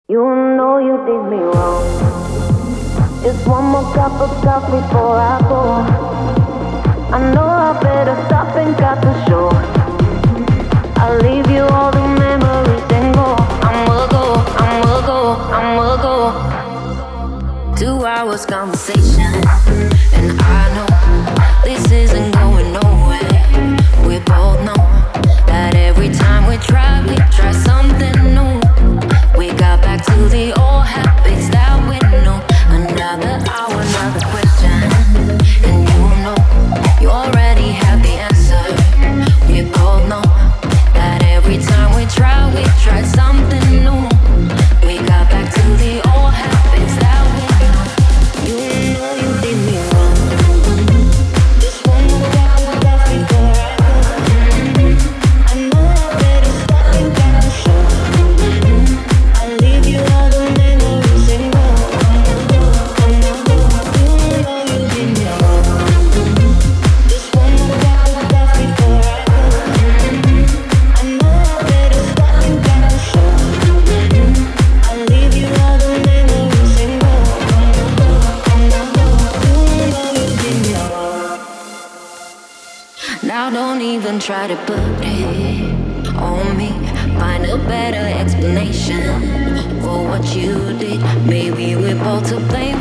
You know you did me wrong. Just one more cup of coffee before I go. I know I better stop and cut the show. I'll leave you all the memories and go. I'ma go, I'ma go, I'ma go. 2 hours conversation, and I know this isn't going nowhere. We both know that every time we try something new. We got back to the old habits that we know. Another hour, another question, and you know you already have the answer. We both know that every time we try something new. We got back to the old habits that we know. You know you did me wrong. Just one more cup of coffee before I go. I know I better stop and cut the show. I'll leave you all the memories and go. I'ma go. You know you did me wrong. Just one more cup of coffee before I go. I know I better stop and cut the show. I'll leave you all the memories and go. I'ma go. You know you did me wrong. Now don't even try to put it on me. Find a better explanation for what you did. Maybe we're both to blame